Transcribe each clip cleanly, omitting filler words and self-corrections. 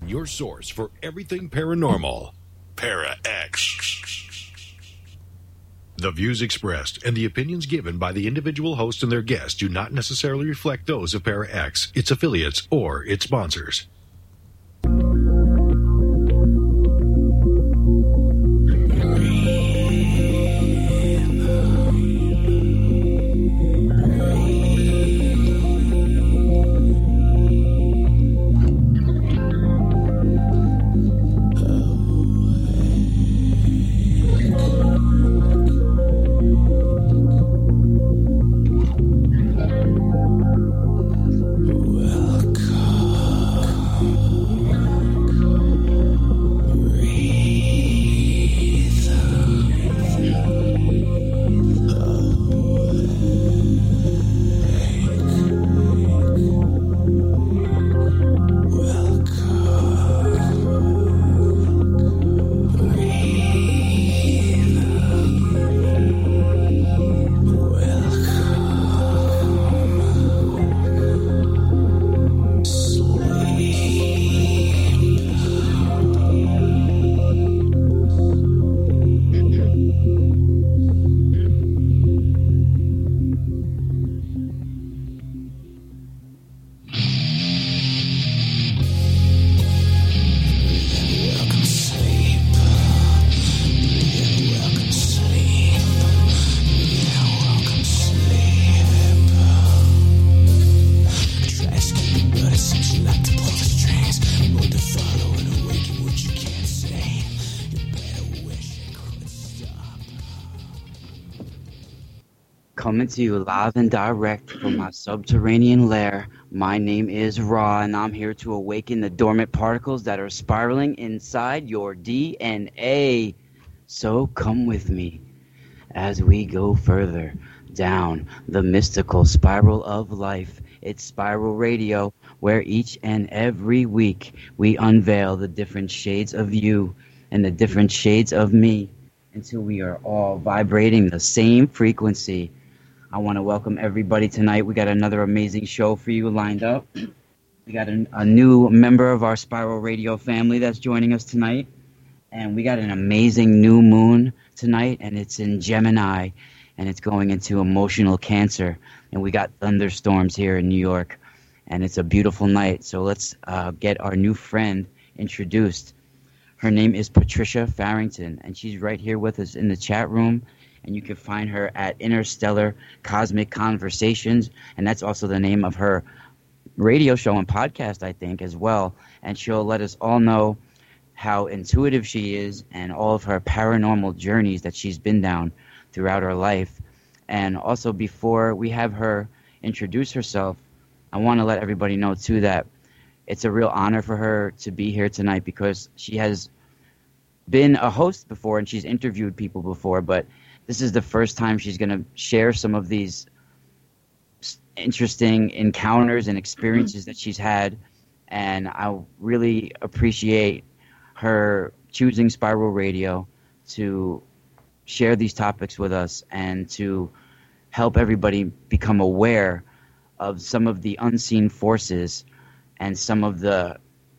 Your source for everything paranormal. Para X. The views expressed and the opinions given by the individual host and their guests do not necessarily reflect those of Para X, its affiliates, or its sponsors. Coming to you live and direct from my subterranean lair. My name is Ra, and I'm here to awaken the dormant particles that are spiraling inside your DNA. So come with me as we go further down the mystical spiral of life. It's Spiral Radio, where each and every week we unveil the different shades of you and the different shades of me until we are all vibrating the same frequency. I want to welcome everybody tonight. We got another amazing show for you lined up. We got a new member of our Spiral Radio family that's joining us tonight. And we got an amazing new moon tonight, and it's in Gemini, and it's going into emotional Cancer. And we got thunderstorms here in New York, and it's a beautiful night. So let's get our new friend introduced. Her name is Patricia Farrington, and she's right here with us in the chat room. And you can find her at Interstellar Cosmic Conversations, and that's also the name of her radio show and podcast, I think, as well. And she'll let us all know how intuitive she is and all of her paranormal journeys that she's been down throughout her life. And also, before we have her introduce herself, I want to let everybody know, too, that it's a real honor for her to be here tonight because she has been a host before and she's interviewed people before, but this is the first time she's going to share some of these interesting encounters and experiences that she's had. And I really appreciate her choosing Spiral Radio to share these topics with us and to help everybody become aware of some of the unseen forces and some of the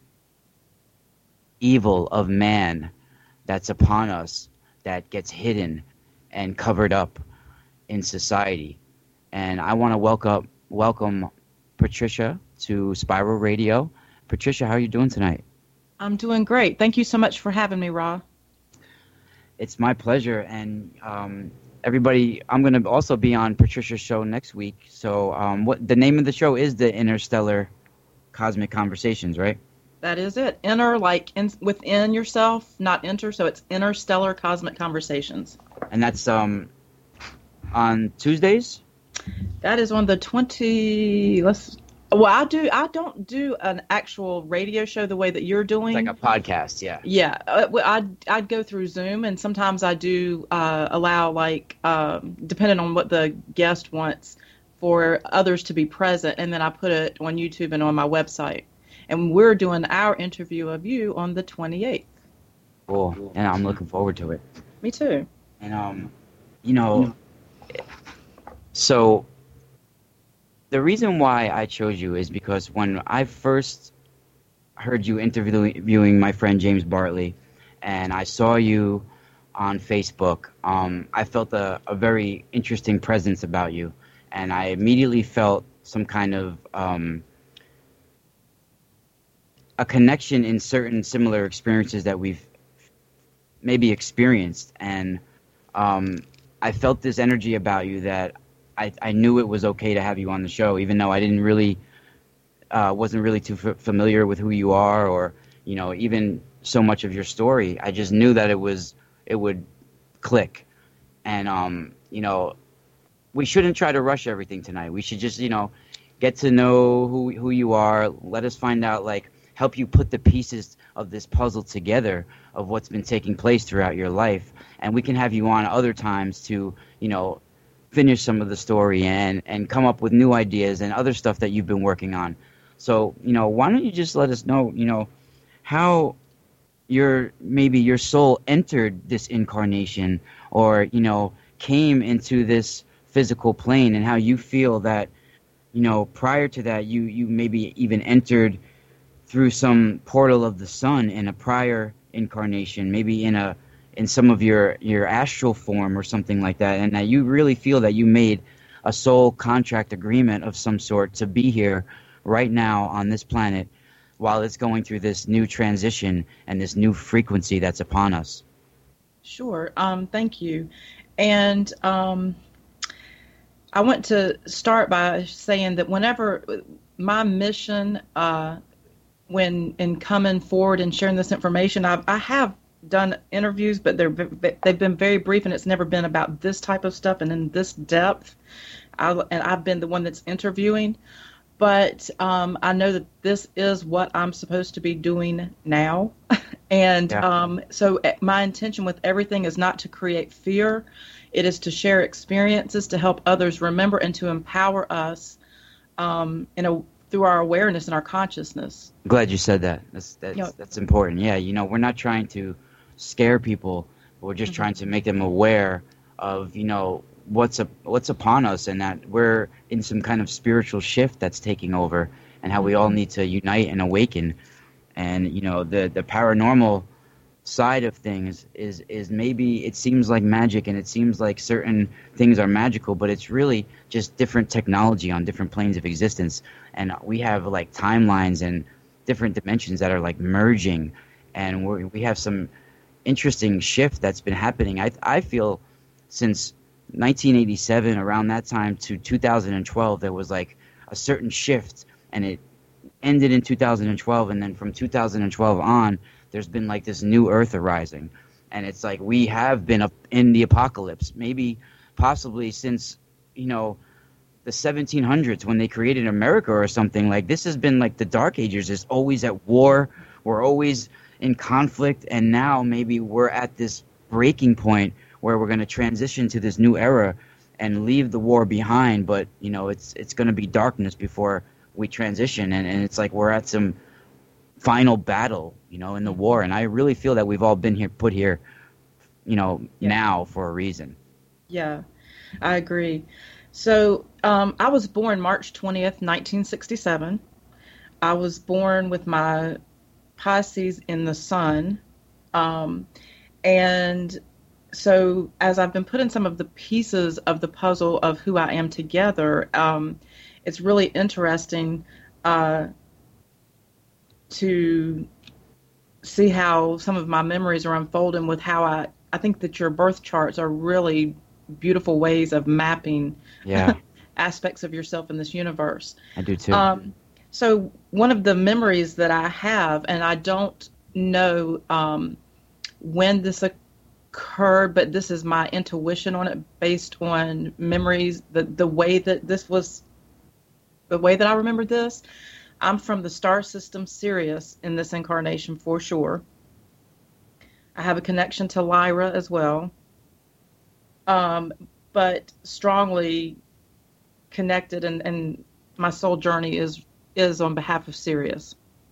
evil of man that's upon us that gets hidden and covered up in society. And I want to welcome Patricia to Spiral Radio. Patricia, how are you doing tonight? I'm doing great. Thank you so much for having me, Ra. It's my pleasure. And everybody, I'm going to also be on Patricia's show next week. So what the name of the show is the Interstellar Cosmic Conversations, right? That is it. Inner, like within yourself, not enter. So it's Interstellar Cosmic Conversations. And that's on Tuesdays? That is on the 20. Well, I don't do an actual radio show the way that you're doing. It's like a podcast, yeah. Yeah, I'd go through Zoom, and sometimes I do allow, like, depending on what the guest wants, for others to be present, and then I put it on YouTube and on my website. And we're doing our interview of you on the 28th. Cool, and I'm looking forward to it. Me too. And, so the reason why I chose you is because when I first heard you interviewing my friend James Bartley, and I saw you on Facebook. I felt a very interesting presence about you, and I immediately felt some kind of a connection in certain similar experiences that we've maybe experienced, and I felt this energy about you that I knew it was okay to have you on the show, even though I didn't really wasn't really too familiar with who you are, or even so much of your story. I just knew that it would click, and we shouldn't try to rush everything tonight. We should just get to know who you are. Let us find out, help you put the pieces of this puzzle together of what's been taking place throughout your life, and we can have you on other times to finish some of the story and come up with new ideas and other stuff that you've been working on. So why don't you just let us know how your soul entered this incarnation, or came into this physical plane, and how you feel that prior to that you maybe even entered through some portal of the sun in a prior incarnation, maybe in some of your astral form or something like that, and that you really feel that you made a soul contract agreement of some sort to be here right now on this planet while it's going through this new transition and this new frequency that's upon us. Sure. Thank you. And I want to start by saying that whenever my mission, when in coming forward and sharing this information, I have done interviews, but they've been very brief, and it's never been about this type of stuff and in this depth. I've been the one that's interviewing, but I know that this is what I'm supposed to be doing now, and so my intention with everything is not to create fear. It is to share experiences to help others remember and to empower us through our awareness and our consciousness. I'm glad you said that. That's important. Yeah, we're not trying to scare people. We're just trying to make them aware of what's upon us, and that we're in some kind of spiritual shift that's taking over, and how we all need to unite and awaken. And the paranormal side of things is maybe, it seems like magic, and it seems like certain things are magical, but it's really just different technology on different planes of existence, and we have timelines and different dimensions that are merging, and we have some interesting shift that's been happening. I feel since 1987, around that time, to 2012, there was a certain shift, and it ended in 2012, and then from 2012 on, there's been this new earth arising, and it's we have been up in the apocalypse, maybe possibly since the 1700s when they created America or something. This has been the Dark Ages. Is always at war, we're always in conflict, and now maybe we're at this breaking point where we're going to transition to this new era and leave the war behind, but it's going to be darkness before we transition, and it's we're at some final battle in the war, and I really feel that we've all been put here now for a reason. Yeah, I agree. So I was born March 20th, 1967. I was born with my Pisces in the sun, and so as I've been putting some of the pieces of the puzzle of who I am together, it's really interesting to see how some of my memories are unfolding with how I think that your birth charts are really beautiful ways of mapping aspects of yourself in this universe. I do too. So one of the memories that I have, and I don't know when this occurred, but this is my intuition on it based on memories, the way that I remembered this. I'm from the star system Sirius in this incarnation for sure. I have a connection to Lyra as well, but strongly connected, and my soul journey is on behalf of Sirius.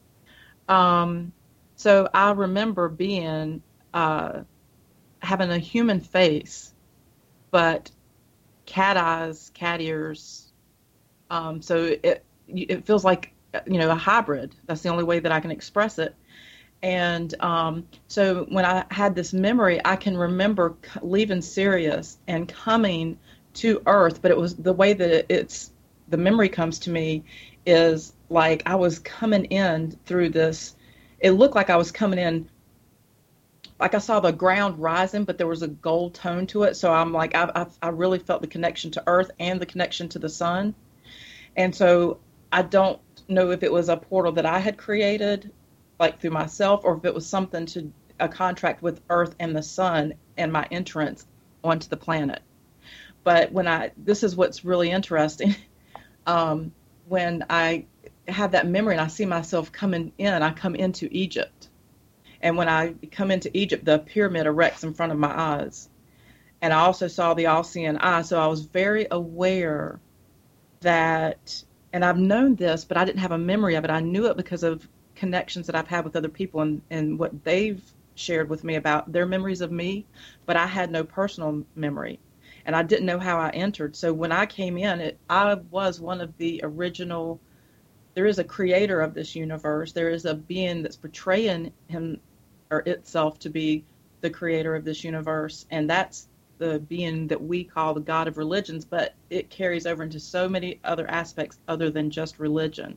So I remember being having a human face, but cat eyes, cat ears. So it feels like a hybrid. That's the only way that I can express it. And so when I had this memory, I can remember leaving Sirius and coming to Earth, but it was the way that the memory comes to me is like I was coming in through this. It looked like I was coming in, like I saw the ground rising, but there was a gold tone to it. So I'm like, I really felt the connection to Earth and the connection to the sun. And so I don't know if it was a portal that I had created, like through myself, or if it was something to a contract with Earth and the sun and my entrance onto the planet. But this is what's really interesting. When I have that memory and I see myself coming in, I come into Egypt. And when I come into Egypt, the pyramid erects in front of my eyes. And I also saw the all-seeing eye. So I was very aware that, and I've known this, but I didn't have a memory of it. I knew it because of connections that I've had with other people and what they've shared with me about their memories of me, but I had no personal memory. And I didn't know how I entered. So when I came in, I was one of the original. There is a creator of this universe. There is a being that's portraying him or itself to be the creator of this universe. And that's the being that we call the God of religions, but it carries over into so many other aspects other than just religion.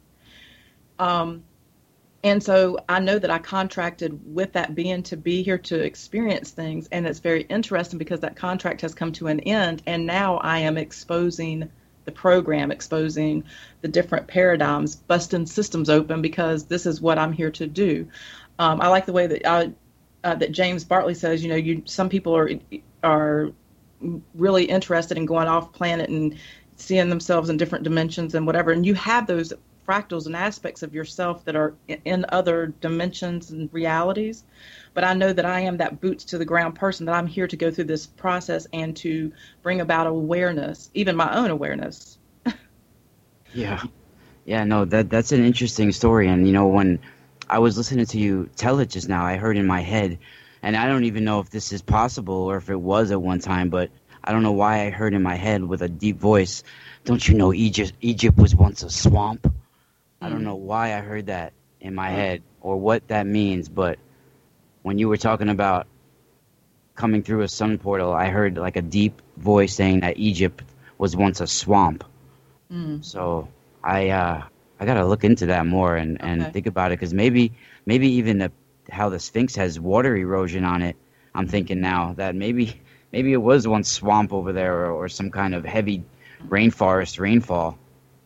And so I know that I contracted with that being to be here to experience things. And it's very interesting because that contract has come to an end. And now I am exposing the program, exposing the different paradigms, busting systems open because this is what I'm here to do. I like the way that that James Bartley says, some people are really interested in going off planet and seeing themselves in different dimensions and whatever. And you have those fractals and aspects of yourself that are in other dimensions and realities. But I know that I am that boots to the ground person, that I'm here to go through this process and to bring about awareness, even my own awareness. Yeah. Yeah, no, that's an interesting story. And, when I was listening to you tell it just now, I heard in my head, and I don't even know if this is possible or if it was at one time, but I don't know why I heard in my head with a deep voice, don't you know Egypt was once a swamp? I don't know why I heard that in my head or what that means, but when you were talking about coming through a sun portal, I heard like a deep voice saying that Egypt was once a swamp. So I got to look into that more and think about it, because maybe even how the Sphinx has water erosion on it. I'm thinking now that maybe it was once swamp over there or some kind of heavy rainforest rainfall.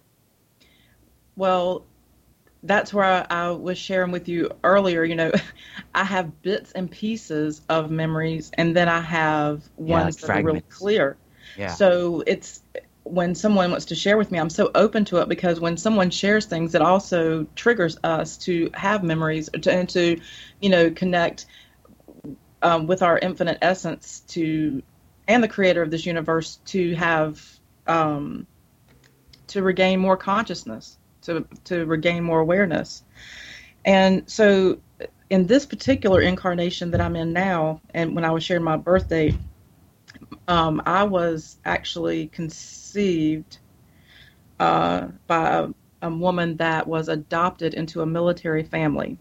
Well, that's where I was sharing with you earlier. I have bits and pieces of memories, and then I have ones that are really clear. Yeah. So it's when someone wants to share with me, I'm so open to it, because when someone shares things, it also triggers us to have memories and to connect with our infinite essence and the creator of this universe to have to regain more consciousness. To regain more awareness. And so in this particular incarnation that I'm in now, and when I was sharing my birthday, I was actually conceived by a woman that was adopted into a military family.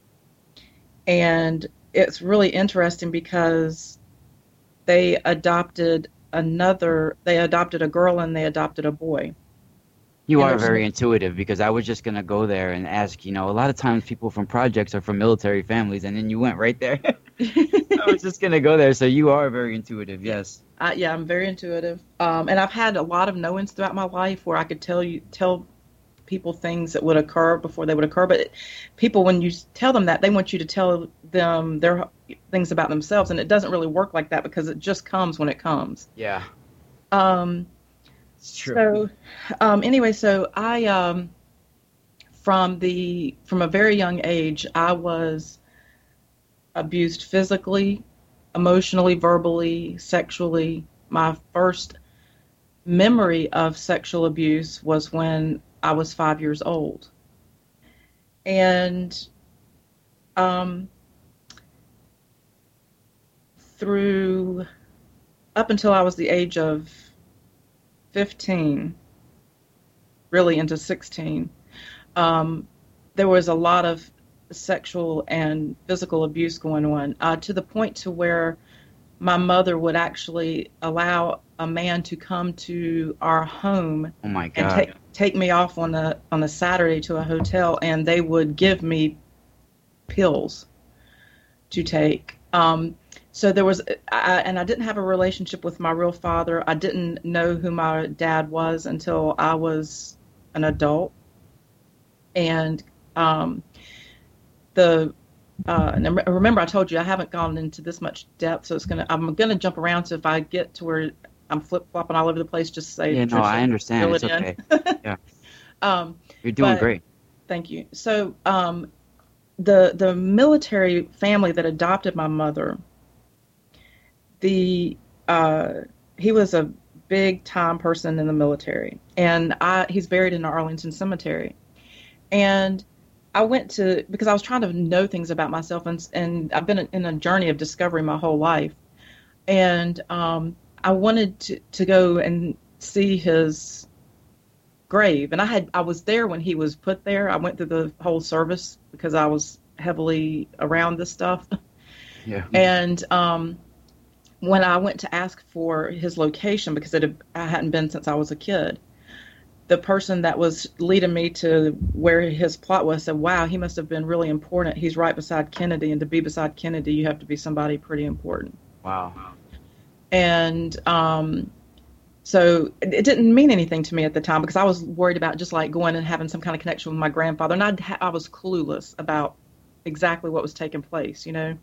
And it's really interesting because they adopted a girl and they adopted a boy. You are very intuitive, because I was just going to go there and ask, a lot of times people from projects are from military families, and then you went right there. I was just going to go there. So you are very intuitive, yes. Yeah, I'm very intuitive. And I've had a lot of knowings throughout my life where I could tell people things that would occur before they would occur. But people, when you tell them that, they want you to tell them their things about themselves. And it doesn't really work like that, because it just comes when it comes. Yeah. It's true. So, anyway, so I, from a very young age, I was abused physically, emotionally, verbally, sexually. My first memory of sexual abuse was when I was 5 years old. And, up until I was the age of 15, really into 16, there was a lot of sexual and physical abuse going on, to the point to where my mother would actually allow a man to come to our home Oh my and God. take me off on a Saturday to a hotel, and they would give me pills to take. So there was, and I didn't have a relationship with my real father. I didn't know who my dad was until I was an adult, and and remember I told you I haven't gone into this much depth, so I'm gonna jump around. So if I get to where I'm flip flopping all over the place, just say, Yeah, no, Trisha, I understand. fill It's it in. okay. Yeah. You're doing but- great. Thank you. So the military family that adopted my mother, he was a big time person in the military, and he's buried in the Arlington Cemetery. And I went because I was trying to know things about myself, and I've been in a journey of discovery my whole life, and I wanted to go and see his grave, and I was there when he was put there. I went through the whole service because I was heavily around this stuff. Yeah. And when I went to ask for his location, because I hadn't been since I was a kid, the person that was leading me to where his plot was said, "Wow, he must have been really important. He's right beside Kennedy, and to be beside Kennedy, you have to be somebody pretty important." Wow. And so it didn't mean anything to me at the time because I was worried about just like going and having some kind of connection with my grandfather, and I was clueless about exactly what was taking place, you know.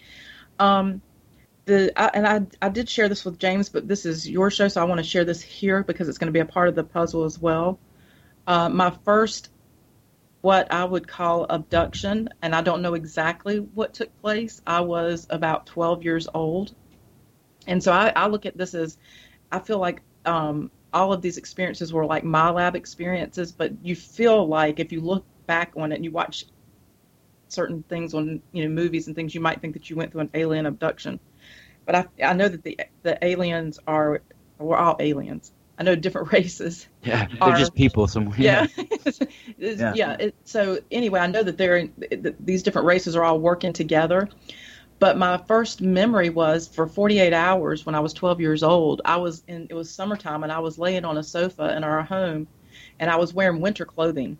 I did share this with James, but this is your show, so I want to share this here because it's going to be a part of the puzzle as well. My first, what I would call abduction, and I don't know exactly what took place. I was about 12 years old. And so I look at this as, I feel like all of these experiences were like my lab experiences, but you feel like if you look back on it and you watch certain things on movies and things, you might think that you went through an alien abduction. But I know that the aliens we're all aliens. I know different races. Yeah, they're just people somewhere. Yeah. Yeah. So anyway, I know that these different races are all working together. But my first memory was for 48 hours when I was 12 years old. It was summertime, and I was laying on a sofa in our home, and I was wearing winter clothing.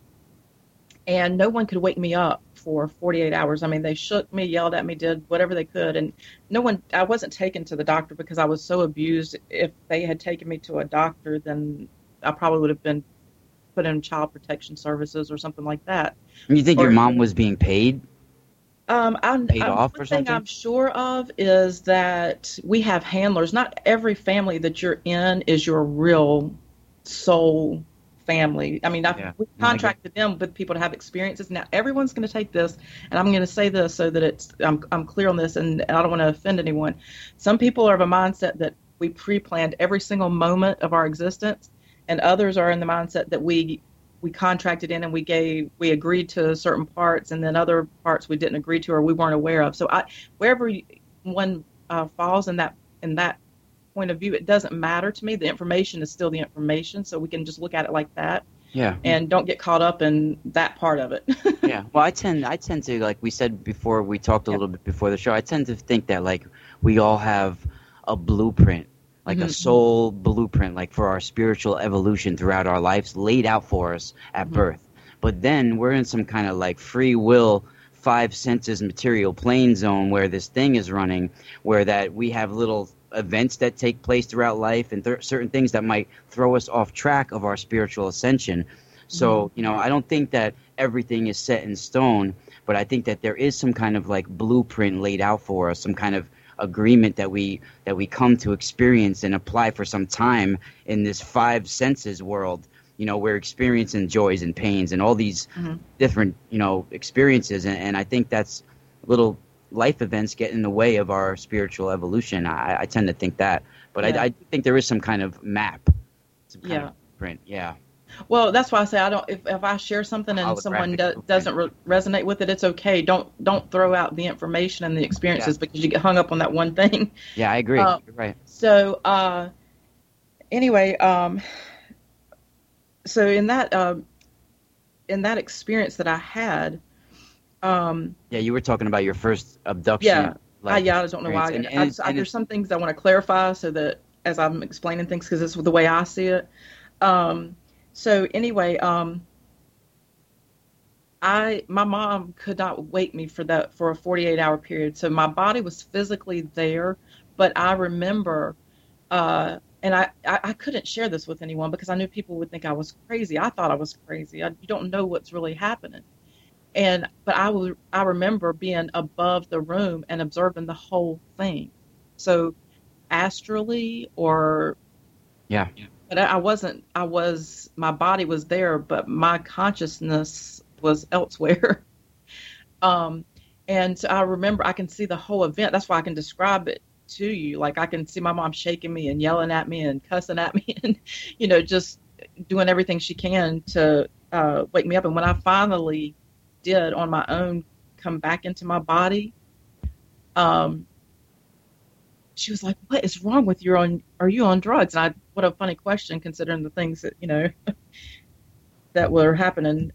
And no one could wake me up for 48 hours. I mean, they shook me, yelled at me, did whatever they could. And I wasn't taken to the doctor because I was so abused. If they had taken me to a doctor, then I probably would have been put in child protection services or something like that. You think your mom was being paid? Paid off or One something? thing I'm sure of is that we have handlers. Not every family that you're in is your real soul family. I mean, we contracted them with people to have experiences. Now, everyone's going to take this, and I'm going to say this so that I'm clear on this, and I don't want to offend anyone. Some people are of a mindset that we pre-planned every single moment of our existence, and others are in the mindset that we contracted in and we agreed to certain parts, and then other parts we didn't agree to or we weren't aware of. So wherever one falls in that point of view, it doesn't matter to me. The information is still the information, so we can just look at it like that. Yeah. And don't get caught up in that part of it. Yeah. Well, I tend to, like we said before, we talked a little bit before the show, I tend to think that like we all have a blueprint, like a soul blueprint, like for our spiritual evolution throughout our lives laid out for us at birth. But then we're in some kind of like free will, five senses material plane zone where this thing is running, where that we have little events that take place throughout life and certain things that might throw us off track of our spiritual ascension. So, I don't think that everything is set in stone, but I think that there is some kind of like blueprint laid out for us, some kind of agreement that we come to experience and apply for some time in this five senses world. We're experiencing joys and pains and all these different, experiences. And I think that's little life events get in the way of our spiritual evolution. I tend to think that, but I think there is some kind of map, some kind of print. Yeah. Well, that's why I say I don't. If I share something and someone doesn't resonate with it, it's okay. Don't throw out the information and the experiences because you get hung up on that one thing. Yeah, I agree. You're right. So anyway, so in that in that experience that I had, Yeah, you were talking about your first abduction. yeah, Like, yeah, I don't know why. and There's some things I want to clarify so that as I'm explaining things, because it's the way I see it. So anyway, my mom could not wake me for a 48-hour period. So my body was physically there, but I remember, and I couldn't share this with anyone because I knew people would think I was crazy. I thought I was crazy. You don't know what's really happening. But I remember being above the room and observing the whole thing. So astrally or yeah, but my body was there, but my consciousness was elsewhere. And so I remember I can see the whole event. That's why I can describe it to you. Like I can see my mom shaking me and yelling at me and cussing at me and, just doing everything she can to wake me up. And when I finally did on my own come back into my body, she was like, "What is wrong with you? Are you on drugs?" And what a funny question considering the things that, that were happening.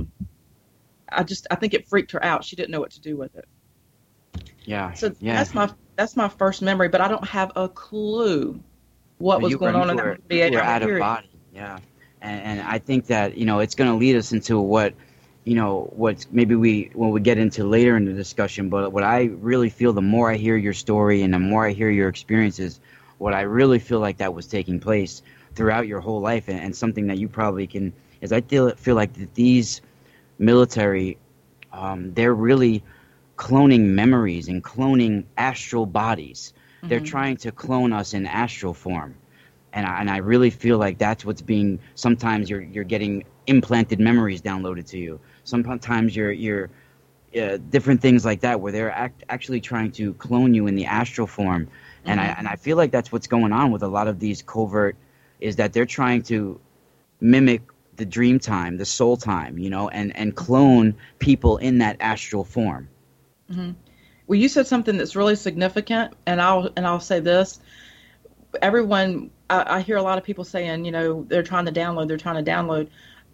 I think it freaked her out. She didn't know what to do with it. Yeah. So yeah. that's my first memory, but I don't have a clue what was going on in that 48-hour period. Out of body. Yeah. And I think that, it's going to lead us into what maybe when we get into later in the discussion, but what I really feel, the more I hear your story and the more I hear your experiences, what I really feel like that was taking place throughout your whole life, and something that you probably can, is I feel like that these military, they're really cloning memories and cloning astral bodies. Mm-hmm. They're trying to clone us in astral form. And I really feel like that's what's being, sometimes you're getting implanted memories downloaded to you. Sometimes you're different things like that, where they're actually trying to clone you in the astral form. And I feel like that's what's going on with a lot of these covert, is that they're trying to mimic the dream time, the soul time, and clone people in that astral form. Mm-hmm. Well, you said something that's really significant, and I'll say this. Everyone, I hear a lot of people saying, they're trying to download.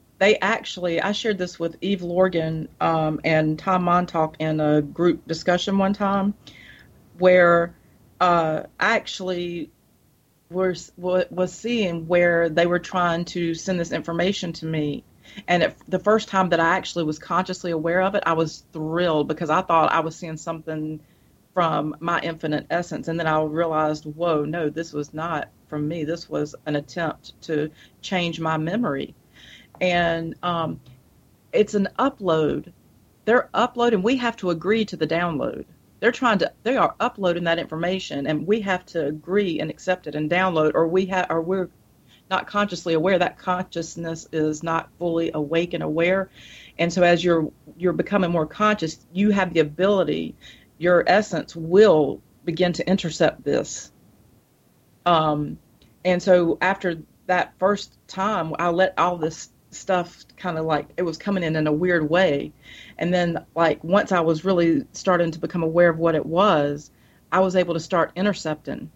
I shared this with Eve Lorgan and Tom Montauk in a group discussion one time, where I actually was seeing where they were trying to send this information to me. And the first time that I actually was consciously aware of it, I was thrilled because I thought I was seeing something from my infinite essence. And then I realized, whoa, no, this was not from me. This was an attempt to change my memory. And it's an upload. They're uploading. We have to agree to the download. They are uploading that information, and we have to agree and accept it and download, or we're not consciously aware. That consciousness is not fully awake and aware. And so as you're becoming more conscious, you have the ability, your essence will begin to intercept this. And so after that first time, I let all this stuff kind of like, it was coming in a weird way. And then like once I was really starting to become aware of what it was, I was able to start intercepting.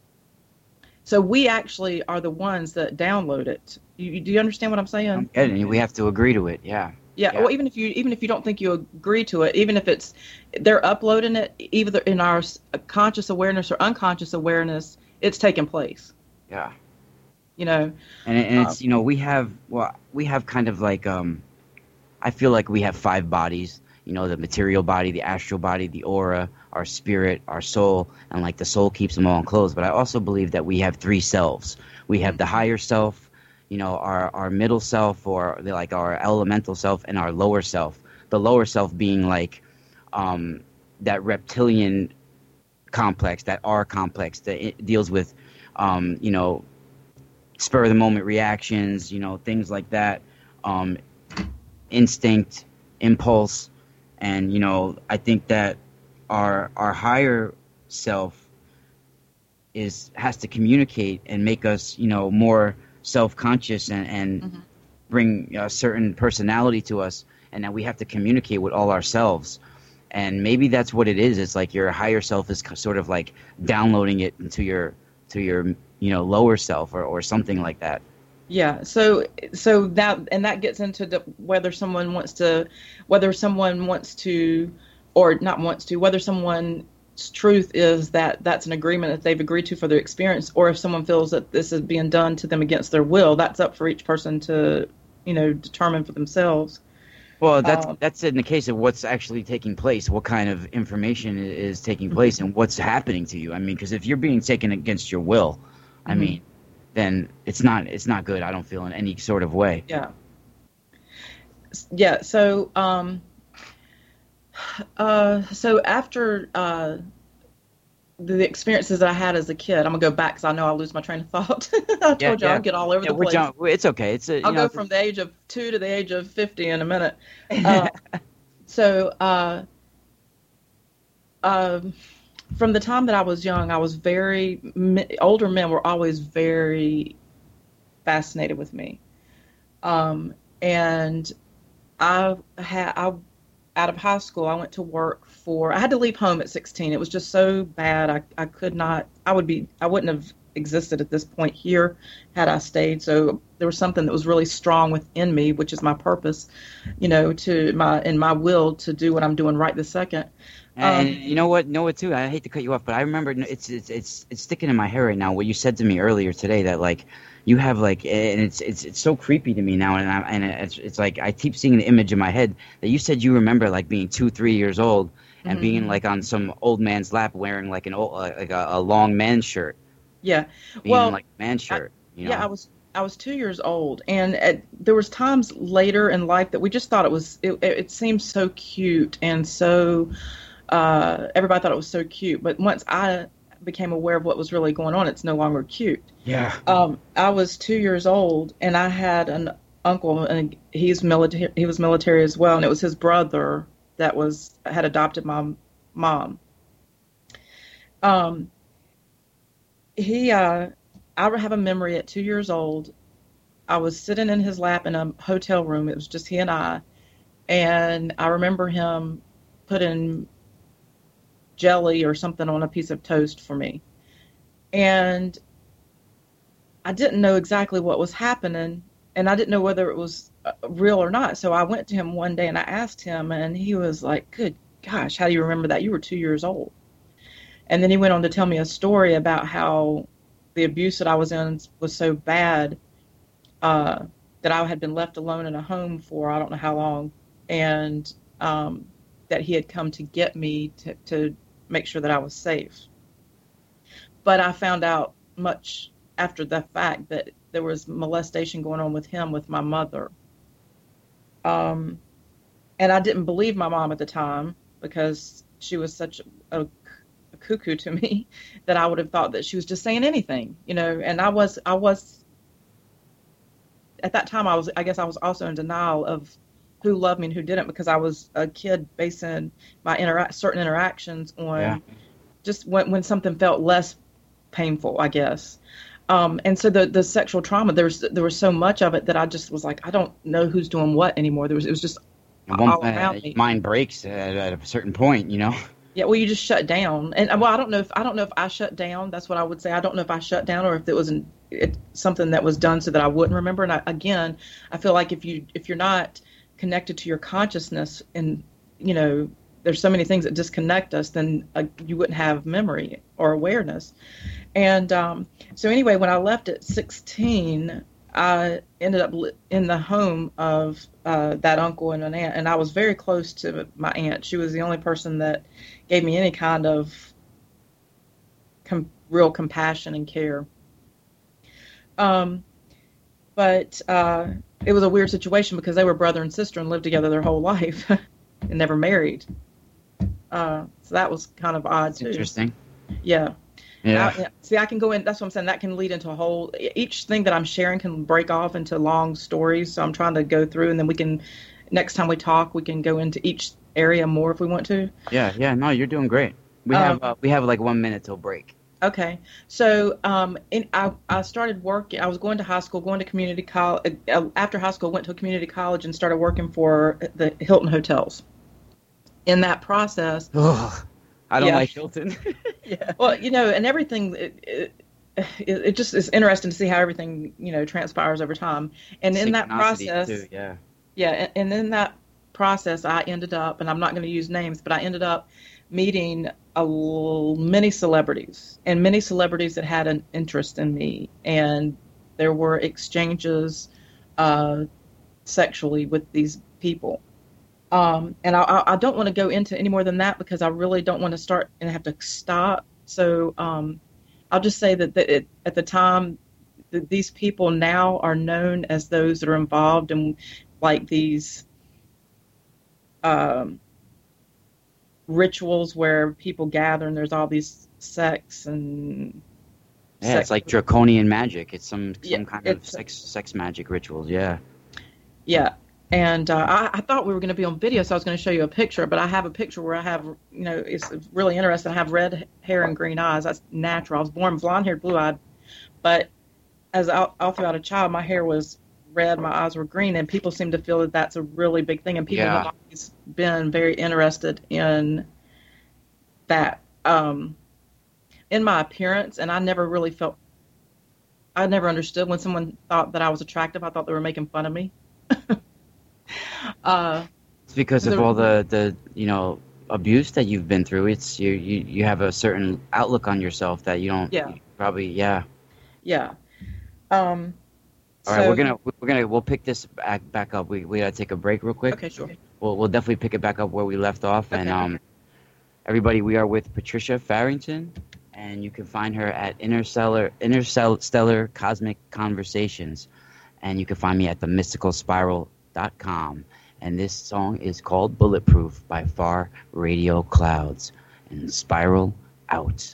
So we actually are the ones that download it. Do you understand what I'm saying? I'm getting it. We have to agree to it. Yeah. Yeah. Well, even if you don't think you agree to it, even if they're uploading it, either in our conscious awareness or unconscious awareness, it's taking place. Yeah. And it's, we have kind of like, I feel like we have 5 bodies, the material body, the astral body, the aura, our spirit, our soul, and like the soul keeps them all enclosed. But I also believe that we have 3 selves. We have the higher self, our middle self, or like our elemental self, and our lower self. The lower self being like that reptilian complex, that R complex that it deals with, spur of the moment reactions, things like that, instinct, impulse, and I think that our higher self has to communicate and make us more self-conscious and bring a certain personality to us, and that we have to communicate with all ourselves. And maybe that's what it is. It's like your higher self is sort of like downloading it into your lower self or something like that. Yeah. So that gets into whether someone wants to, or not wants to, whether someone's truth is that that's an agreement that they've agreed to for their experience, or if someone feels that this is being done to them against their will. That's up for each person to, determine for themselves. Well, that's in the case of what's actually taking place, what kind of information is taking place, and what's happening to you. I mean, because if you're being taken against your will, I mean, then it's not good. I don't feel in any sort of way. Yeah. Yeah. So, so after the experiences that I had as a kid, I'm gonna go back because I know I'll lose my train of thought. I told you I'll get all over the place. It's okay. I'll go from the age of 2 to the age of 50 in a minute. So, from the time that I was young, I was older men were always very fascinated with me. And out of high school, I went to work I had to leave home at 16. It was just so bad. I could not, I wouldn't have existed at this point here had I stayed. So there was something that was really strong within me, which is my purpose, in my will to do what I'm doing right this second. And you know what too? I hate to cut you off, but I remember it's sticking in my hair right now what you said to me earlier today, that like you have like, and it's so creepy to me now, and it's like I keep seeing the image in my head that you said you remember like being 2-3 years old and being like on some old man's lap wearing like a long man shirt. Yeah, like a man shirt. Yeah, I was 2 years old, and there was times later in life that we just thought it seemed so cute, and so everybody thought it was so cute. But once I became aware of what was really going on, it's no longer cute. Yeah. I was 2 years old, and I had an uncle, and he was military as well, and it was his brother that had adopted my mom. I have a memory at 2 years old. I was sitting in his lap in a hotel room. It was just he and I remember him putting jelly or something on a piece of toast for me. And I didn't know exactly what was happening, and I didn't know whether it was real or not. So I went to him one day and I asked him, and he was like, "Good gosh, how do you remember that? You were 2 years old." And then he went on to tell me a story about how the abuse that I was in was so bad that I had been left alone in a home for I don't know how long, and that he had come to get me to make sure that I was safe. But I found out much after the fact that there was molestation going on with him with my mother. And I didn't believe my mom at the time because she was such a cuckoo to me that I would have thought that she was just saying anything, and I was at that time, I guess I was also in denial of who loved me and who didn't, because I was a kid basing my certain interactions on just when something felt less painful, I guess. And so the sexual trauma, there was so much of it that I just was like, I don't know who's doing what anymore. It was just all around me. Mind breaks at a certain point, Yeah, well, you just shut down, and I don't know if I shut down. That's what I would say. I don't know if I shut down or if it was something that was done so that I wouldn't remember. And I feel like if you're not connected to your consciousness, and there's so many things that disconnect us, then you wouldn't have memory or awareness. And so anyway, when I left at 16, I ended up in the home of that uncle and an aunt, and I was very close to my aunt. She was the only person that gave me any kind of real compassion and care. But it was a weird situation because they were brother and sister and lived together their whole life and never married. So that was kind of odd too. Interesting. Yeah. Yeah. See, I can go in. That's what I'm saying. That can lead into each thing that I'm sharing can break off into long stories. So I'm trying to go through, and then next time we talk, we can go into each area more if we want to. Yeah. No, you're doing great. We have like 1 minute till break. Okay. So I started working. I was going to high school, going to community college. After high school, went to a community college and started working for the Hilton hotels. In that process, I don't like Hilton. Yeah. Well, and everything. it just is interesting to see how everything, transpires over time. And in that process, too, yeah. Yeah, and in that process, I ended up, and I'm not going to use names, but I ended up meeting many celebrities, and many celebrities that had an interest in me, and there were exchanges sexually with these people. And I don't want to go into any more than that because I really don't want to start and have to stop. So I'll just say that at the time, these people now are known as those that are involved in like these rituals where people gather and there's all these sex and it's like draconian magic. It's some kind of sex magic rituals. Yeah. And I thought we were going to be on video, so I was going to show you a picture, but I have a picture where I have, it's really interesting. I have red hair and green eyes. That's natural. I was born blonde-haired, blue-eyed, but as all throughout a child, my hair was red, my eyes were green, and people seem to feel that that's a really big thing, and people have always been very interested in that, in my appearance, and I never understood when someone thought that I was attractive. I thought they were making fun of me. It's because of all the abuse that you've been through. It's you have a certain outlook on yourself that you don't All right, we'll pick this back up. We gotta take a break real quick. Okay, sure. We'll definitely pick it back up where we left off. Okay. And everybody, we are with Patricia Farrington, and you can find her at Interstellar Cosmic Conversations, and you can find me at themysticalspiral.com. And this song is called Bulletproof by Far Radio Clouds, and Spiral out.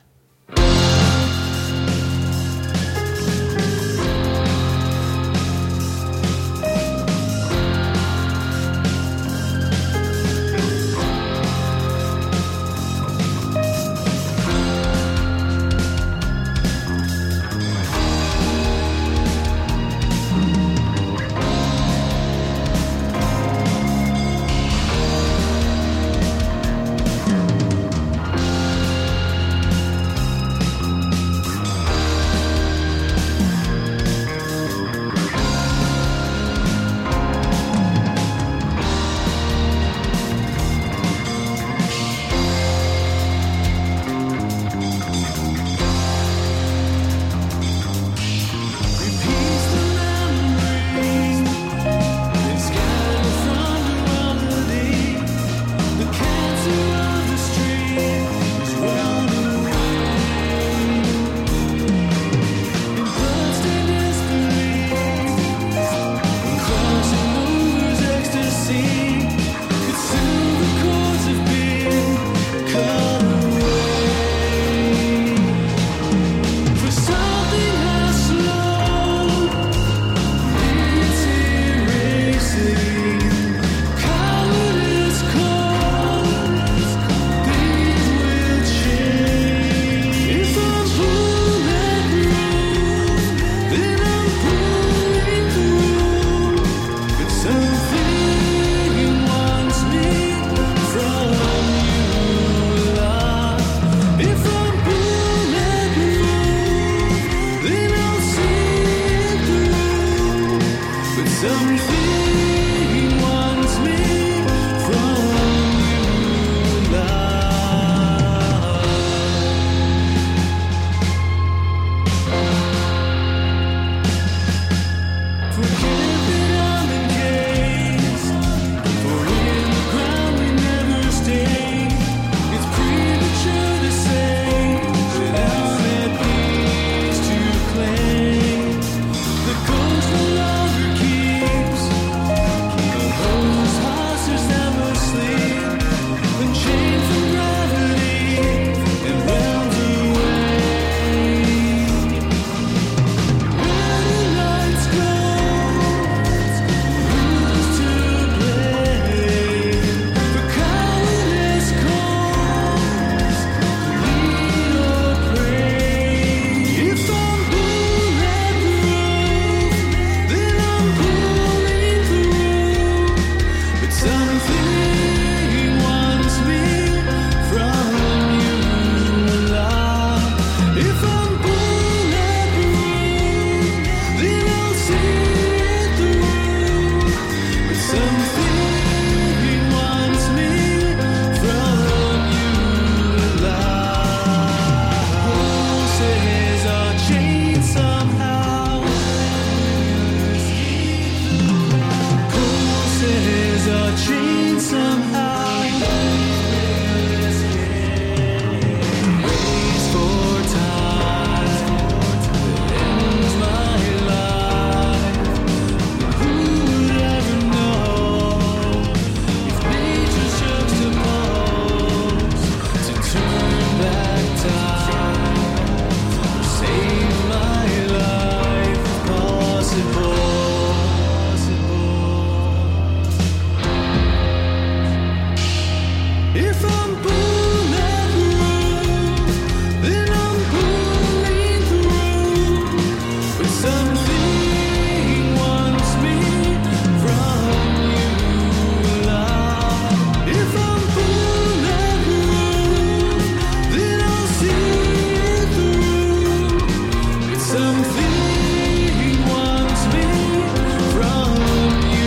If I'm bulletproof, then I'm pulling through. But something wants me from you, love. If I'm bulletproof, then I'll see it through. But something wants me from you,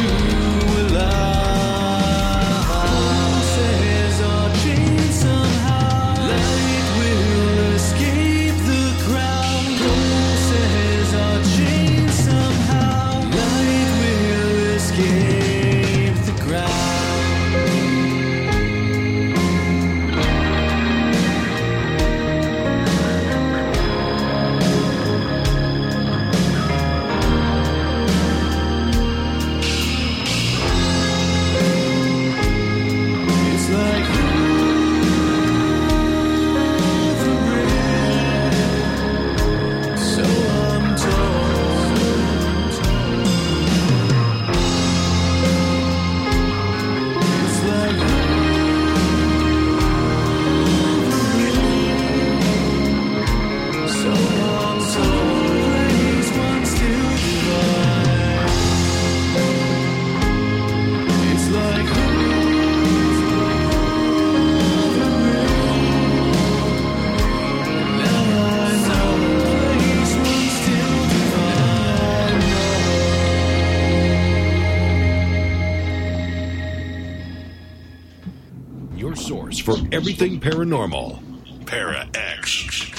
love. Says I'll change somehow. Light will escape the crowd. Says I'll change somehow. Light will escape the crowd. It's like the rain, so I'm told. It's like the rain, so I'm told. Praise one still divine. It's like the Your source for everything paranormal. Para X.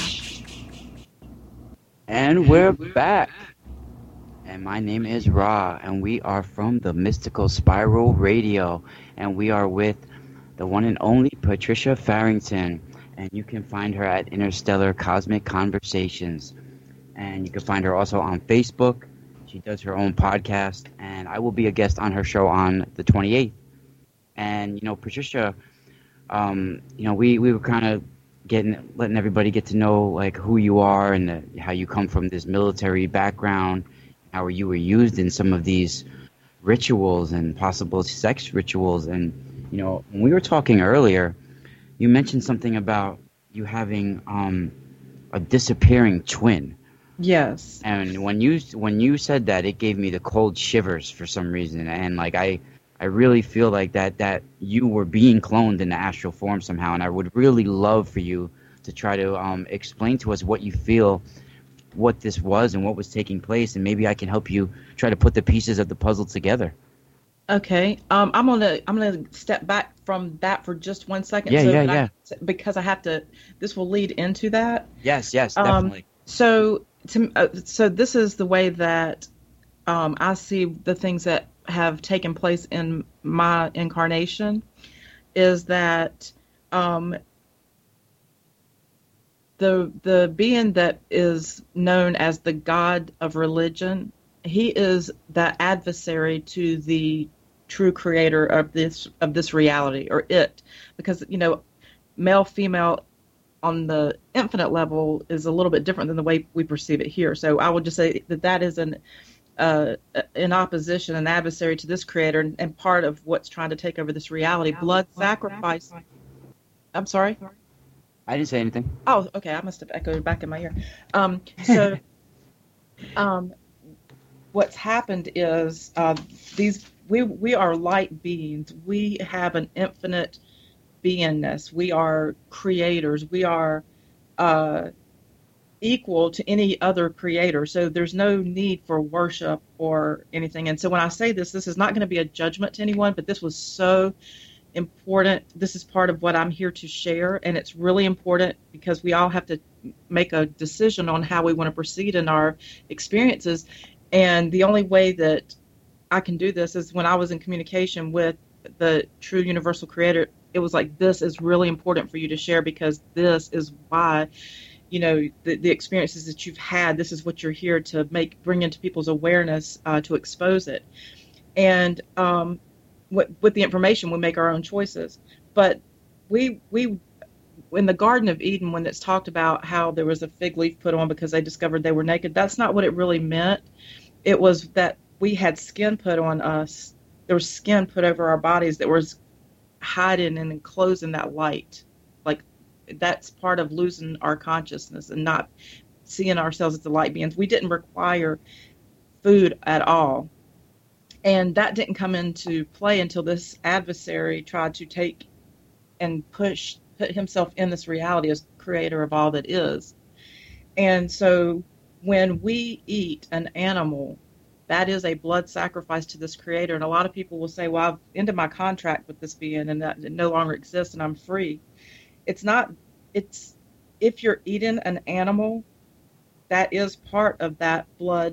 And we're back. And my name is Ra, and we are from the Mystical Spiral Radio. And we are with the one and only Patricia Farrington. And you can find her at Interstellar Cosmic Conversations. And you can find her also on Facebook. She does her own podcast. And I will be a guest on her show on the 28th. And, Patricia, we were kind of letting everybody get to know, like, who you are and how you come from this military background, how you were used in some of these rituals and possible sex rituals. And, when we were talking earlier, you mentioned something about you having a disappearing twin. Yes. And when you said that, it gave me the cold shivers for some reason. And, like, I really feel like that you were being cloned in the astral form somehow, and I would really love for you to try to explain to us what you feel, what this was, and what was taking place, and maybe I can help you try to put the pieces of the puzzle together. Okay. I'm gonna step back from that for just 1 second. Yeah. Because I have to. This will lead into that. Yes, definitely. So this is the way that I see the things that have taken place in my incarnation, is that the being that is known as the God of religion, he is the adversary to the true creator of this reality, or it, because male female on the infinite level is a little bit different than the way we perceive it here. So I would just say that is in opposition, an adversary to this creator, and part of what's trying to take over this reality. Blood sacrifice. I'm sorry? I didn't say anything. Oh, okay. I must have echoed back in my ear. What's happened is we are light beings. We have an infinite beingness. We are creators. We are equal to any other creator. So there's no need for worship or anything. And so when I say this is not going to be a judgment to anyone, but this was so important. This is part of what I'm here to share, and it's really important because we all have to make a decision on how we want to proceed in our experiences. And the only way that I can do this is when I was in communication with the true universal creator. It was like, this is really important for you to share, because this is why, the experiences that you've had, this is what you're here to bring into people's awareness, to expose it. And with the information, we make our own choices. But we in the Garden of Eden, when it's talked about how there was a fig leaf put on because they discovered they were naked, that's not what it really meant. It was that we had skin put on us. There was skin put over our bodies that was hiding and enclosing that light. Like that's part of losing our consciousness and not seeing ourselves as the light beings. We didn't require food at all. And that didn't come into play until this adversary tried to take and put himself in this reality as creator of all that is. And so when we eat an animal, that is a blood sacrifice to this creator. And a lot of people will say, well, I've ended my contract with this being and that it no longer exists and I'm free. It's not, it's, if you're eating an animal, that is part of that blood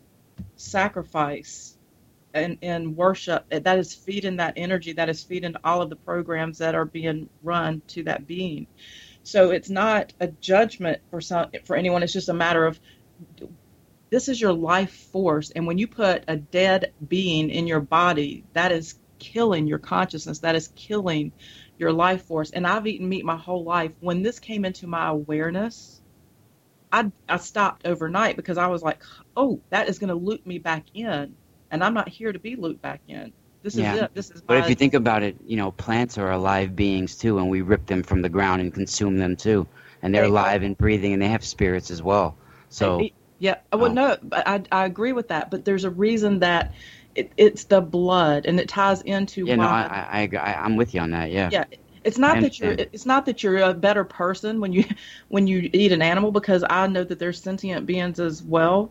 sacrifice and worship. That is feeding that energy, that is feeding all of the programs that are being run to that being. So it's not a judgment for anyone. It's just a matter of, this is your life force. And when you put a dead being in your body, that is killing your consciousness. That is killing your life force. And I've eaten meat my whole life. When this came into my awareness, I stopped overnight because I was like, oh, that is going to loop me back in. And I'm not here to be looped back in. This is it. This is But if you think about it, plants are alive beings too, and we rip them from the ground and consume them too. And they're alive and breathing, and they have spirits as well. So yeah, well, no, I agree with that. But there's a reason that it's the blood, and it ties into. Yeah, no, I'm with you on that. Yeah. Yeah. It's not that you're a better person when you eat an animal, because I know that there's sentient beings as well.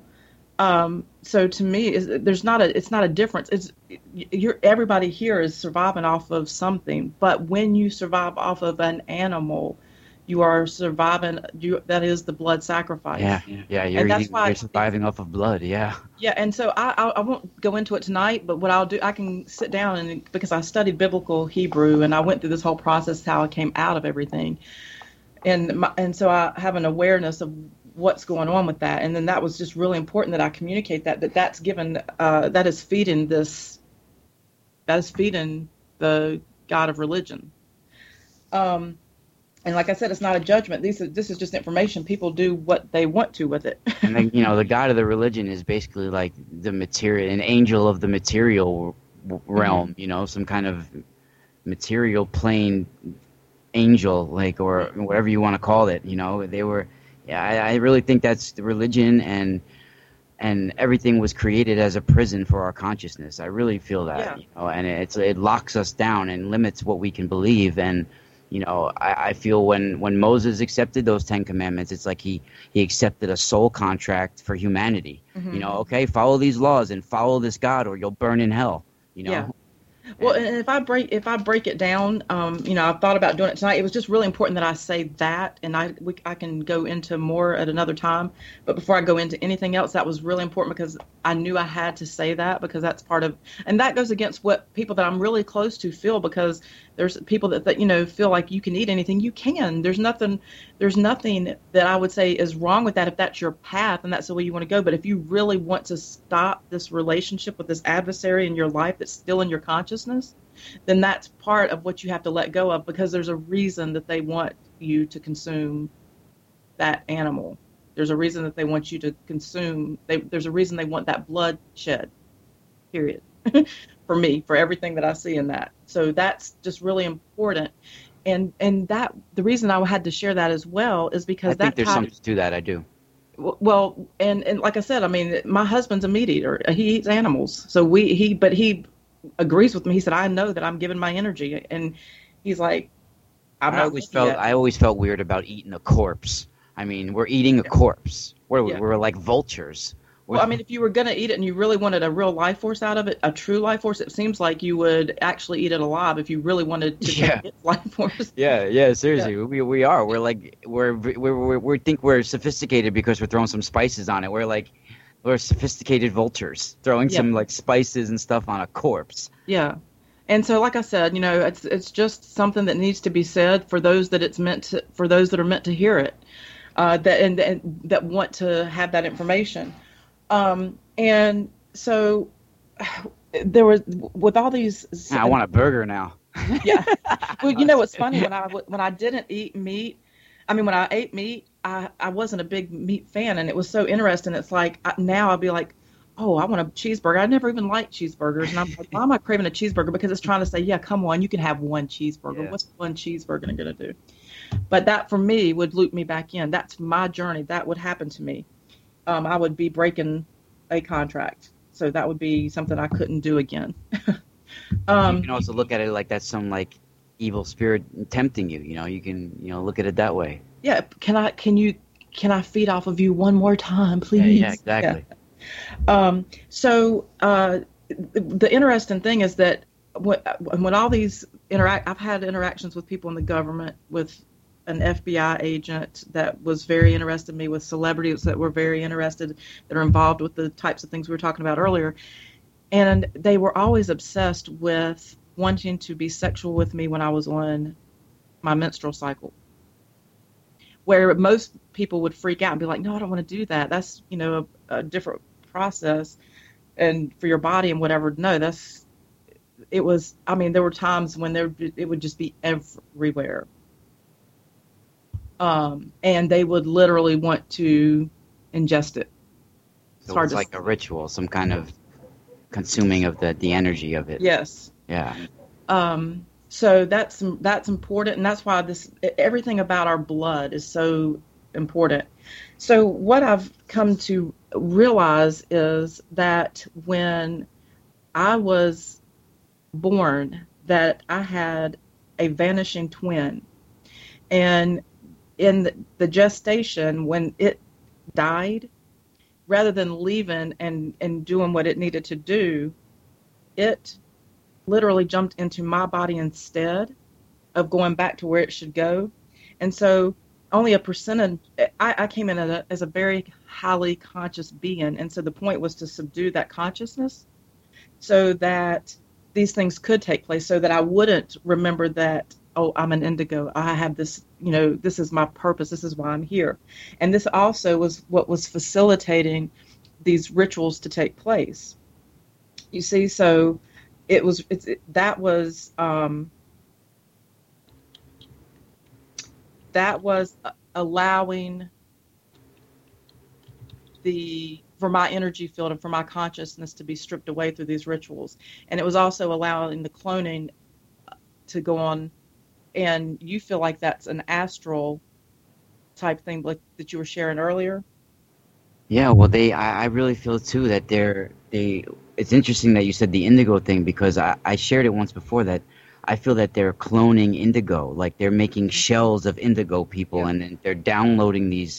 So to me, it's not a difference. Everybody here is surviving off of something, but when you survive off of an animal, you are surviving. That is the blood sacrifice. Yeah. You're surviving off of blood. Yeah. Yeah, and so I won't go into it tonight, but what I'll do, I can sit down and, because I studied biblical Hebrew and I went through this whole process how I came out of everything, and so I have an awareness of what's going on with that, and then that was just really important that I communicate that's given, that is feeding the God of religion. And like I said, it's not a judgment. This is just information. People do what they want to with it. And then, the God of the religion is basically like the material, an angel of the material realm. Mm-hmm. Some kind of material plane angel, like, or whatever you want to call it. They were. Yeah, I really think that's the religion, and everything was created as a prison for our consciousness. I really feel that, and it locks us down and limits what we can believe. And I feel when Moses accepted those 10 commandments, it's like he accepted a soul contract for humanity. Mm-hmm. Okay, follow these laws and follow this God, or you'll burn in hell. Yeah. Well, and if I break it down, I've thought about doing it tonight. It was just really important that I say that, and I can go into more at another time. But before I go into anything else, that was really important because I knew I had to say that, because that's part of, and that goes against what people that I'm really close to feel, because there's people that feel like you can eat anything. You can. There's nothing that I would say is wrong with that if that's your path and that's the way you want to go. But if you really want to stop this relationship with this adversary in your life that's still in your consciousness, then that's part of what you have to let go of, because there's a reason that they want you to consume that animal. There's a reason that they want you to consume. There's a reason they want that bloodshed, period. For me, for everything that I see in that. So that's just really important. And that the reason I had to share that as well is because I think there's something to that. I do. Well, and like I said, I mean, my husband's a meat eater. He eats animals. So but he agrees with me. He said, I know that I'm giving my energy. And he's like, I always felt weird about eating a corpse. I mean, we're eating a corpse. We're like vultures. Well, I mean, if you were going to eat it and you really wanted a real life force out of it, a true life force, it seems like you would actually eat it alive if you really wanted to get its life force. Yeah, seriously. Yeah. We are. We're like, we think we're sophisticated because we're throwing some spices on it. We're sophisticated vultures throwing some like spices and stuff on a corpse. Yeah. And so, like I said, it's just something that needs to be said for those that for those that are meant to hear it, that want to have that information. And so there was, with all these. I want a burger now. Yeah. Well, what's funny, when I didn't eat meat, when I ate meat, I wasn't a big meat fan, and it was so interesting. It's like now I'll be like, oh, I want a cheeseburger. I never even liked cheeseburgers. And I'm like, why am I craving a cheeseburger? Because it's trying to say, yeah, come on, you can have one cheeseburger. Yeah. What's one cheeseburger going to do? But that for me would loop me back in. That's my journey. That would happen to me. I would be breaking a contract. So that would be something I couldn't do again. You can also look at it like that's some like evil spirit tempting you. You can look at it that way. Yeah. Can I feed off of you one more time, please? Yeah, exactly. So the interesting thing is that when all these I've had interactions with people in the government, with an FBI agent that was very interested in me, with celebrities that were very interested, that are involved with the types of things we were talking about earlier. And they were always obsessed with wanting to be sexual with me when I was on my menstrual cycle. Where most people would freak out and be like, no, I don't want to do that. That's, a different process and for your body and whatever. No, there were times when it would just be everywhere. And they would literally want to ingest it. So it's like a ritual, some kind of consuming of the energy of it. Yes. Yeah. So that's important, and that's why everything about our blood is so important. So what I've come to realize is that when I was born, that I had a vanishing twin, and in the gestation, when it died, rather than leaving and doing what it needed to do, it literally jumped into my body instead of going back to where it should go. And so only a percentage, I came in as a very highly conscious being. And so the point was to subdue that consciousness so that these things could take place, so that I wouldn't remember that, oh, I'm an indigo. I have this, this is my purpose. This is why I'm here. And this also was what was facilitating these rituals to take place. You see, so that was allowing for my energy field and for my consciousness to be stripped away through these rituals. And it was also allowing the cloning to go on. And you feel like that's an astral type thing, like that you were sharing earlier? Yeah, well, I really feel too that it's interesting that you said the indigo thing, because I shared it once before that I feel that they're cloning indigo, like they're making shells of indigo people, Yeah. and then they're downloading these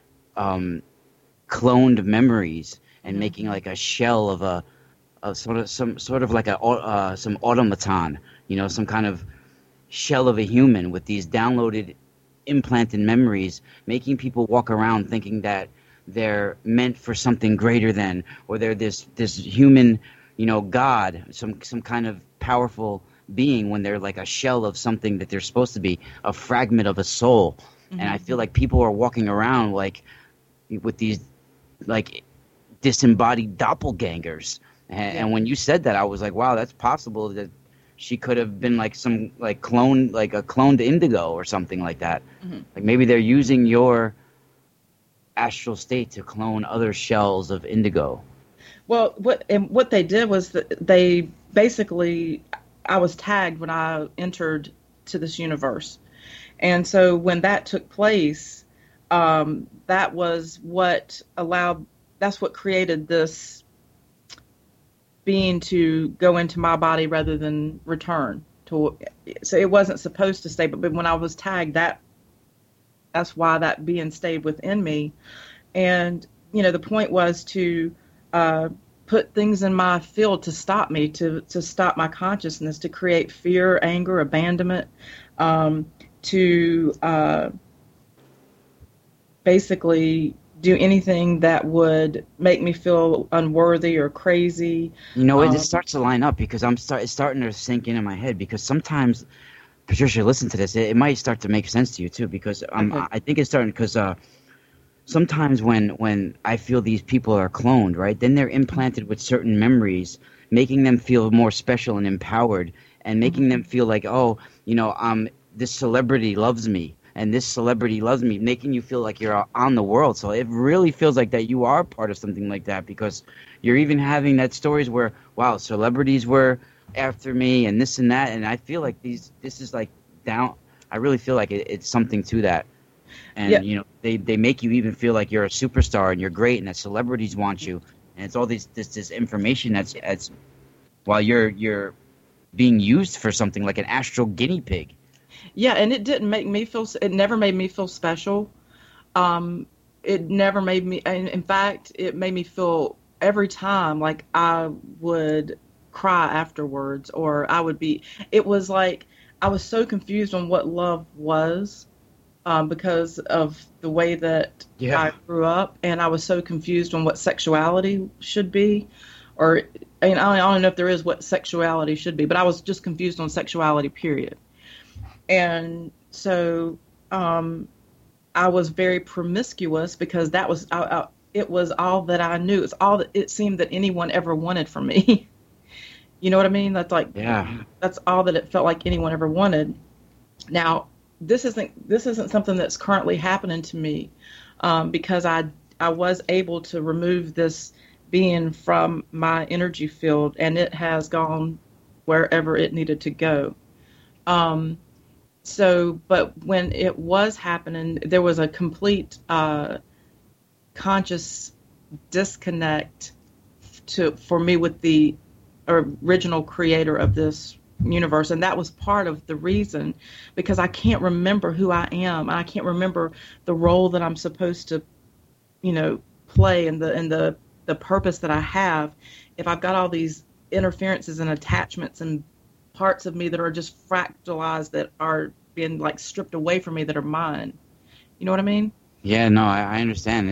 cloned memories and making like a shell of some automaton, some kind of shell of a human with these downloaded implanted memories, making people walk around thinking that they're meant for something greater than, or they're this human, God, some kind of powerful being, when they're like a shell of something that they're supposed to be, a fragment of a soul. And I feel like people are walking around like with these like disembodied doppelgangers. And when you said that, I was like, wow, that's possible that she could have been like some like clone, like a cloned indigo or something like that. Like maybe they're using your astral state to clone other shells of indigo. Well, what they did was that they basically, I was tagged when I entered to this universe. And so when that took place, that's what created this being to go into my body rather than return to. So it wasn't supposed to stay, but when I was tagged, that's why that being stayed within me. And, the point was to put things in my field to stop me, to stop my consciousness, to create fear, anger, abandonment, to basically do anything that would make me feel unworthy or crazy. It just starts to line up, because it's starting to sink in my head, because sometimes, Patricia, listen to this, it might start to make sense to you too, because Okay. I think it's starting, because sometimes when I feel these people are cloned, right, then they're implanted with certain memories, making them feel more special and empowered, and making them feel like, this celebrity loves me, and this celebrity loves me, making you feel like you're on the world. So it really feels like that you are part of something like that, because you're even having that stories where, wow, celebrities were after me and this and that, and I feel like this is like down. I really feel like it's something to that. And Yeah. you know, they make you even feel like you're a superstar and you're great and that celebrities want you, and it's all this information that's while you're being used for something like an astral guinea pig. Yeah, and it didn't make me feel. It never made me feel special. It never made me. And in fact, it made me feel every time like I would cry afterwards, or I would be. It was like I was so confused on what love was, because of the way that Yeah. I grew up, and I was so confused on what sexuality should be, or I mean, I don't know if there is what sexuality should be, but I was just confused on sexuality, period. And so I was very promiscuous because that was it was all that I knew. It's all that it seemed that anyone ever wanted from me. You know what I mean? That's like Yeah. that's all that it felt like anyone ever wanted. Now, this isn't something that's currently happening to me, because I was able to remove this being from my energy field, and it has gone wherever it needed to go. So, but when it was happening, there was a complete conscious disconnect for me with the original creator of this universe, and that was part of the reason, because I can't remember who I am, and I can't remember the role that I'm supposed to, play, and the purpose that I have, if I've got all these interferences and attachments and parts of me that are just fractalized, that are being like stripped away from me, that are mine. You know what I mean? Yeah, no, I understand.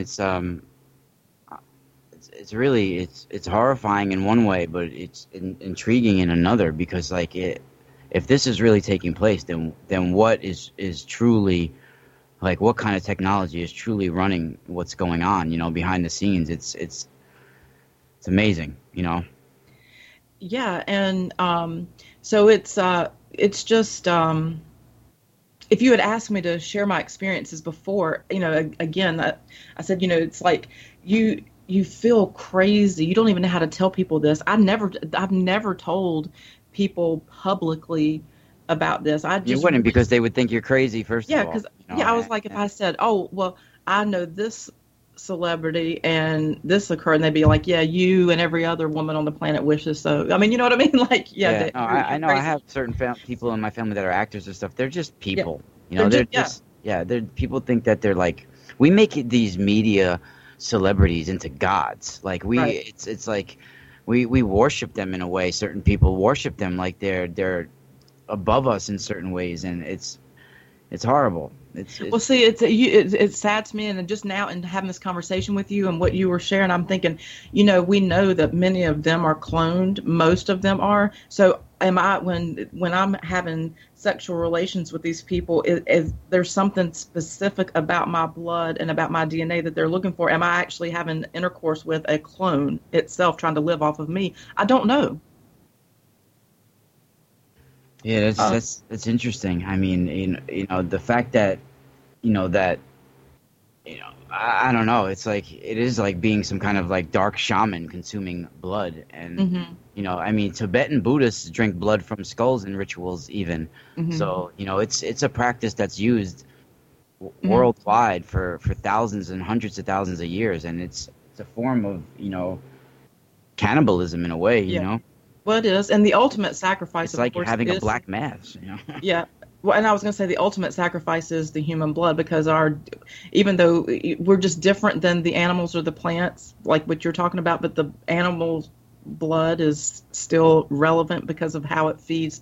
It's really it's horrifying in one way, but it's intriguing in another, because like if this is really taking place, then what is truly, like, what kind of technology is truly running what's going on, behind the scenes? It's amazing, Yeah, and so it's just, if you had asked me to share my experiences before, again, I said, it's like you feel crazy. You don't even know how to tell people this. I've never told people publicly about this. You wouldn't, because they would think you're crazy, first of all. Because I was like, if I said, oh, well, I know this celebrity and this occurred, and they'd be like, yeah, you and every other woman on the planet wishes so. I mean, you know what I mean? Like, yeah. No, I know. crazy. I have certain people in my family that are actors and stuff. They're just people. They're They're people think that they're like, we make these media celebrities into gods. Like Right. it's like we worship them in a way. Certain people worship them like they're above us in certain ways, and it's horrible. Well, see, it's sad to me, and just now, and having this conversation with you and what you were sharing, I'm thinking, we know that many of them are cloned. Most of them are. So, am I when I'm having sexual relations with these people? Is there something specific about my blood and about my DNA that they're looking for? Am I actually having intercourse with a clone itself, trying to live off of me? I don't know. Yeah, that's interesting. I mean, the fact that, I don't know. It's like, it is like being some kind of like dark shaman consuming blood, and Mm-hmm. I mean, Tibetan Buddhists drink blood from skulls in rituals even. Mm-hmm. So it's a practice that's used worldwide for thousands and hundreds of thousands of years, and it's a form of cannibalism in a way. Yeah. Well, it is, and the ultimate sacrifice, It's of like course, having a is, black mass. Yeah. Well, and I was going to say the ultimate sacrifice is the human blood, because even though we're just different than the animals or the plants, like what you're talking about, but the animal's blood is still relevant because of how it feeds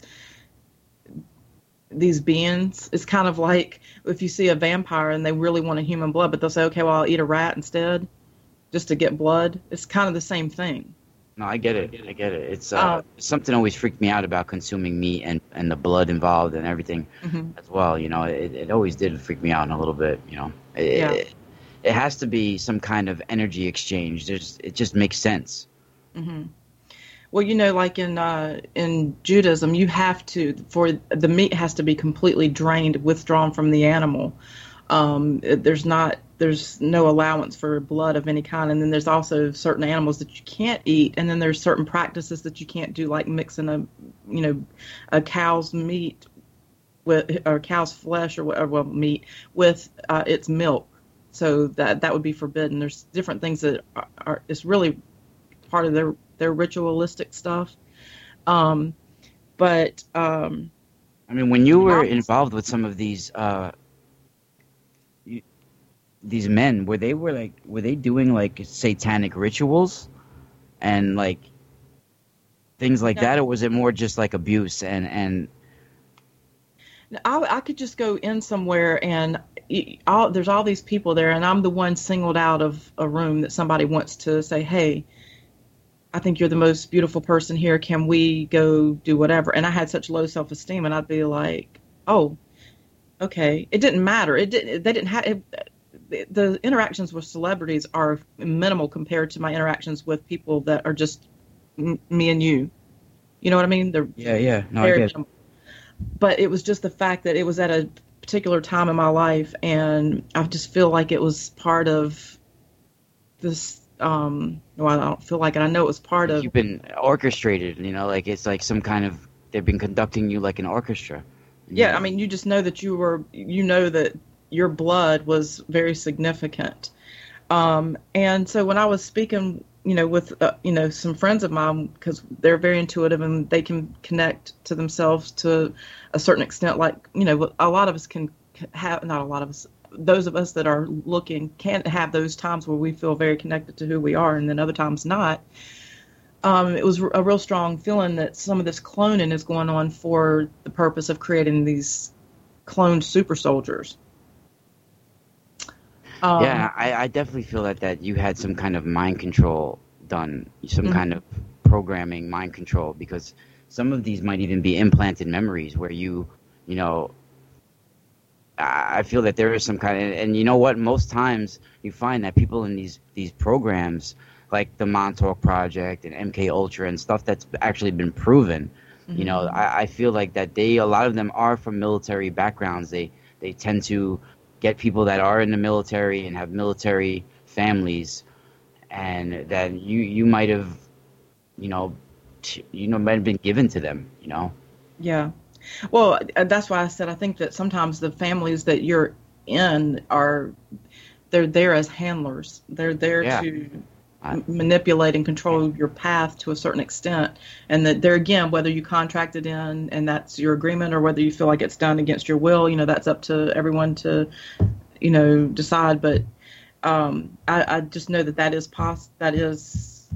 these beings. It's kind of like if you see a vampire and they really want a human blood, but they'll say, okay, well, I'll eat a rat instead just to get blood. It's kind of the same thing. No, I get it. It's something always freaked me out about consuming meat and the blood involved and everything as well. It always did freak me out a little bit. It has to be some kind of energy exchange. It just makes sense. Mm-hmm. Well, like in Judaism, you have to for the meat has to be completely drained, withdrawn from the animal. There's no allowance for blood of any kind, and then there's also certain animals that you can't eat, and then there's certain practices that you can't do, like mixing a cow's meat with or cow's flesh or whatever, well, meat with its milk. So that would be forbidden. There's different things that are it's really part of their ritualistic stuff. But I mean, when you were involved with some of these men, were they doing like satanic rituals and like things like that, or was it more just like abuse and I could just go in somewhere and there's all these people there, and I'm the one singled out of a room that somebody wants to say, hey, I think you're the most beautiful person here. Can we go do whatever? And I had such low self-esteem, and I'd be like, oh, okay. It didn't matter. They didn't have the interactions with celebrities are minimal compared to my interactions with people that are just me and you. You know what I mean? They're No, I get it. But it was just the fact that it was at a particular time in my life, and I just feel like it was part of this. No, I don't feel like it. I know it was part of. You've been orchestrated, like it's like some kind of they've been conducting you like an orchestra. Yeah, I mean, you just know that that your blood was very significant. And so when I was speaking, with some friends of mine, because they're very intuitive and they can connect to themselves to a certain extent. Like, a lot of us can have, not a lot of us, those of us that are looking can't have those times where we feel very connected to who we are, and then other times not. It was a real strong feeling that some of this cloning is going on for the purpose of creating these cloned super soldiers. I definitely feel that you had some kind of mind control done, some kind of programming, mind control, because some of these might even be implanted memories where I feel that there is some kind of, and you know what, most times you find that people in these programs, like the Montauk Project and MK Ultra and stuff that's actually been proven, I feel like that a lot of them are from military backgrounds. They tend to get people that are in the military and have military families, and that you might have, might have been given to them, Yeah. Well, that's why I said I think that sometimes the families that you're in they're there as handlers. They're there to manipulate and control your path to a certain extent, and that there again, whether you contracted in and that's your agreement, or whether you feel like it's done against your will, that's up to everyone to, decide. But I just know that is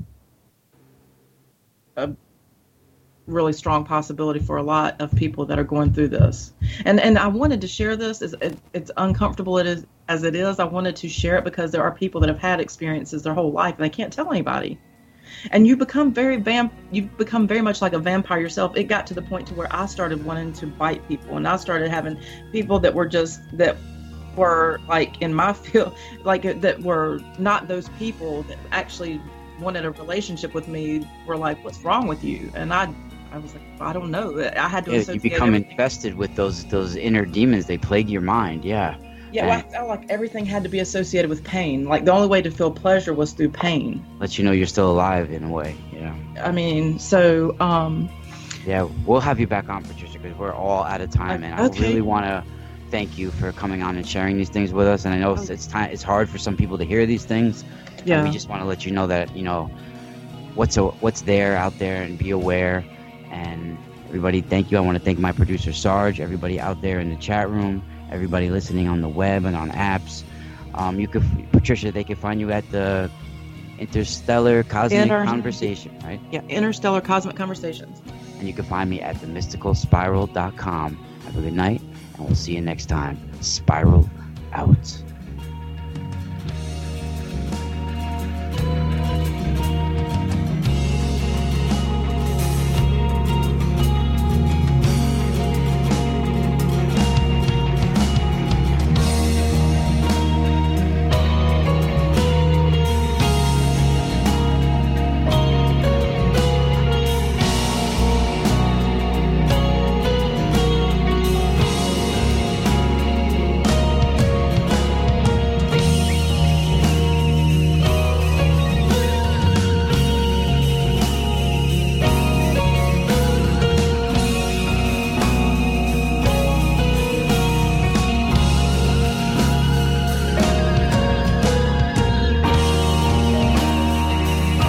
a really strong possibility for a lot of people that are going through this. And I wanted to share this. It's uncomfortable as it is. I wanted to share it because there are people that have had experiences their whole life and they can't tell anybody. And you become very much like a vampire yourself. It got to the point to where I started wanting to bite people, and I started having people that were like in my field, like that were not those people that actually wanted a relationship with me, were like, "What's wrong with you?" And I was like, I don't know. I had to associate. You become infested with those inner demons. They plague your mind. Yeah. Yeah, well, I felt like everything had to be associated with pain. Like the only way to feel pleasure was through pain. Let you know you're still alive in a way. Yeah. I mean, so. Yeah, we'll have you back on, Patricia, because we're all out of time, and I really want to thank you for coming on and sharing these things with us. And I know it's hard for some people to hear these things. Yeah. And we just want to let you know that what's there out there, and be aware. And everybody, thank you. I want to thank my producer Sarge, everybody out there in the chat room, everybody listening on the web and on apps. Patricia, they can find you at the Interstellar Cosmic Conversation, right? Yeah, Interstellar Cosmic Conversations. And you can find me at themysticalspiral.com. Have a good night, and we'll see you next time. Spiral out.